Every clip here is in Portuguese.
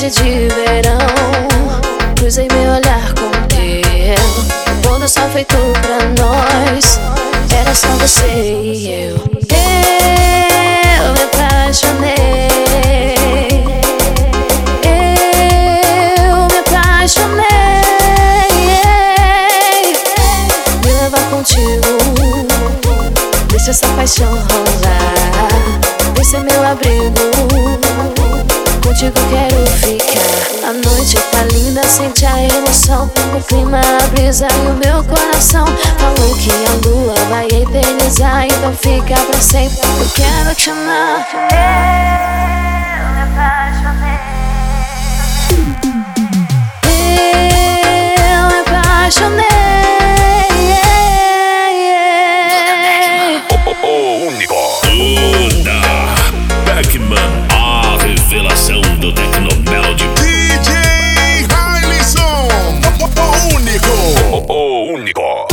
tarde de verão, cruzei meu olhar com o teu. O pôr do sol feito pra nós, era só você e eu. Eu me apaixonei, eu me apaixonei. Me levar contigo, deixa essa paixão rolar. Esse é meu abrigo, contigo quero ficar. A noite tá linda, sente a emoção, o clima, a brisa e o meu coração. Falou que a lua vai eternizar, então fica pra sempre, eu quero te amar. Eu me apaixonei, eu me apaixonei. Beckman, a revelação do Tecnomelody. DJ Hailison, o único. O único.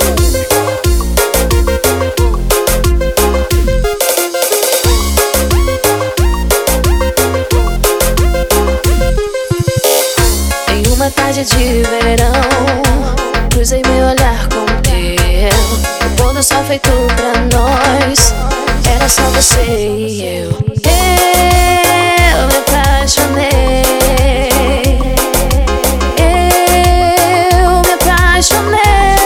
Em uma tarde de verão, cruzei meu olhar com o teu. O pôr do sol feito pra nós, era só você e eu. Eu me apaixonei, eu me apaixonei.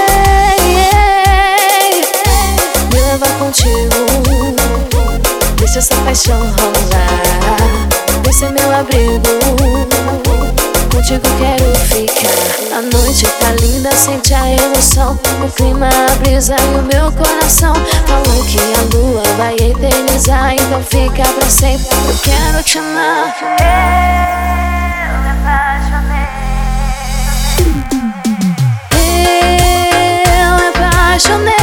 Me levar contigo, deixa essa paixão rolar. Esse é meu abrigo, contigo quero ficar. A noite tá linda, sente a emoção, o clima, a brisa e o meu coração. Falou que a lua vai eternizar, então fica pra sempre, eu quero te amar. Eu me apaixonei, eu me apaixonei.